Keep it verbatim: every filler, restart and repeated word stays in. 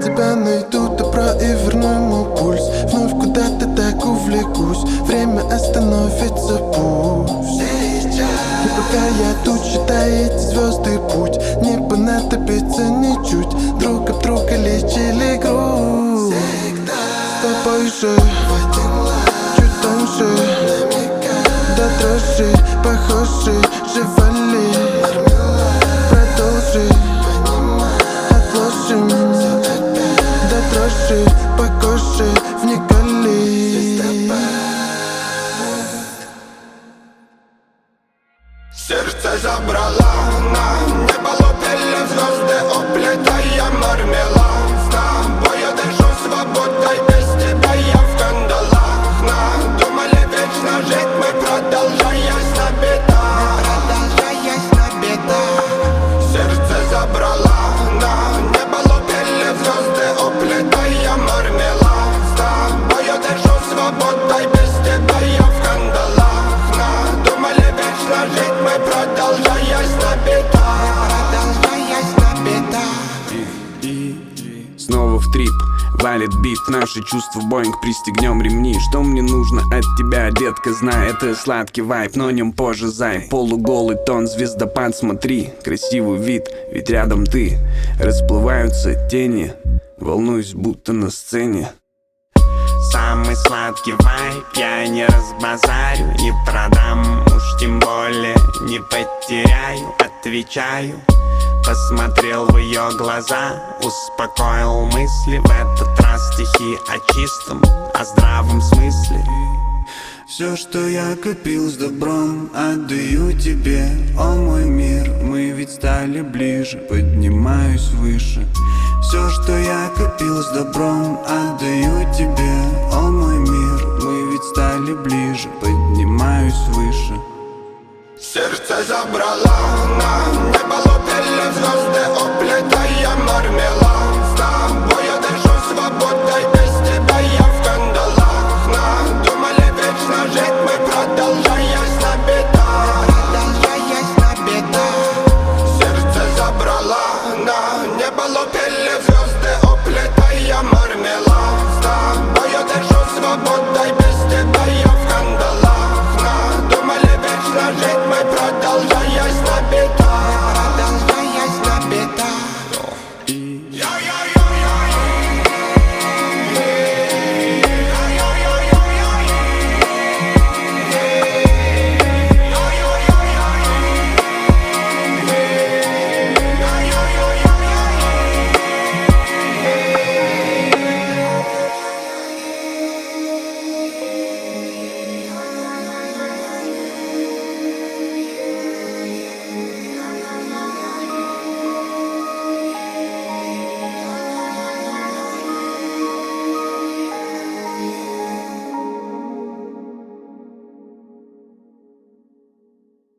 тебя найду добро и верну ему пульс. Вновь куда-то так увлекусь, время остановится пусть. И пока я тут, считаю эти звезды путь, не понадобится ничуть, друг об друга лечили грусть. С тобой же чуть тоньше, до дрожи похожи, живали. Продолжи, отложим, до дрожи по коже вникали. Сердце забрала, на небо лупили звезды, уплетая мармелад. С тобой я дышу свободой, без тебя я в кандалах. Надумали вечно жить мы, продолжаясь на бедах. Продолжаясь на бедах. Сердце забрала, на небо лупили звезды, уплетая мармелад. С тобой я дышу свободой, без тебя я в кандалах. Надумали вечно жить мы, продолжаясь на бедах. Продолжаясь на бедах. Снова в трип, валит бит, наши чувства Боинг, пристегнем ремни. Что мне нужно от тебя, детка, знай, это сладкий вайп, но нем позже, зай. Полуголый тон, звездопад, смотри, красивый вид, ведь рядом ты. Расплываются тени, волнуюсь, будто на сцене. Самый сладкий вайп, я не разбазарю, не продам, уж тем более не потеряю, отвечаю. Посмотрел в ее глаза, успокоил мысли. В этот раз стихи о чистом, о здравом смысле. Все, что я копил с добром, отдаю тебе, о мой мир. Мы ведь стали ближе, поднимаюсь выше. Все, что я копил с добром, отдаю тебе, о мой мир. Мы ведь стали ближе, поднимаюсь выше. Сердце забрала, на небо лупили звезды, уплетая мармелад. С тобой я дышу свободой, без тебя я в кандалах. Надумали вечно жить мы, продолжаясь на бедах. Продолжаясь на бедах. Сердце забрала, на небо лупили